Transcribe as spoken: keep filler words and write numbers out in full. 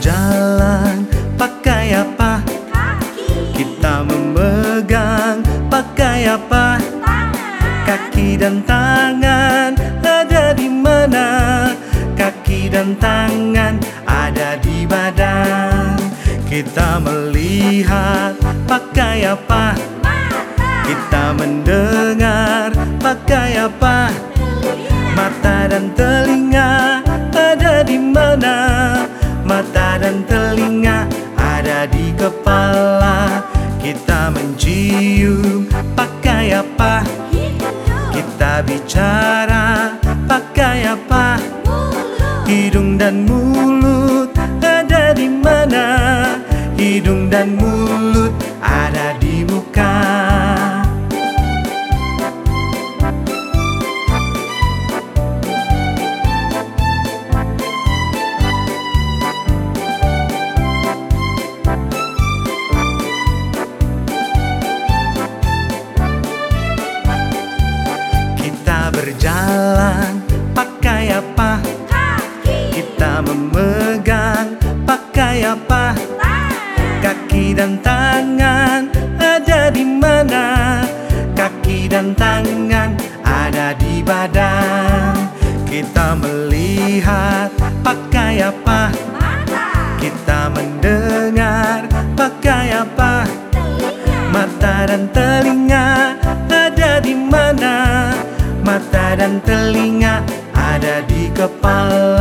berjalan pakai apa? Kaki. Kita memegang pakai apa? Tangan. Kaki dan tangan ada di mana? Kaki dan tangan ada di badan. Kita melihat pakai apa? Mata. Kita mendengar pakai apa? Telinga. Mata dan telinga ada di mana? Mata dan telinga ada di kepala. Kita mencium pakai apa? Hidung. Kita bicara pakai apa? Mulut. Hidung dan mulut ada di mana? Hidung dan mulut ada di muka. Kita berjalan pakai apa? Kaki. Kita memegang pakai apa? Tangan. Kaki dan tangan ada di mana? Kaki dan tangan ada di badan. Kita melihat pakai apa? Mata. Kita mendengar pakai apa? Telinga. Mata dan telinga ada di mana? Mata dan telinga ada di kepala.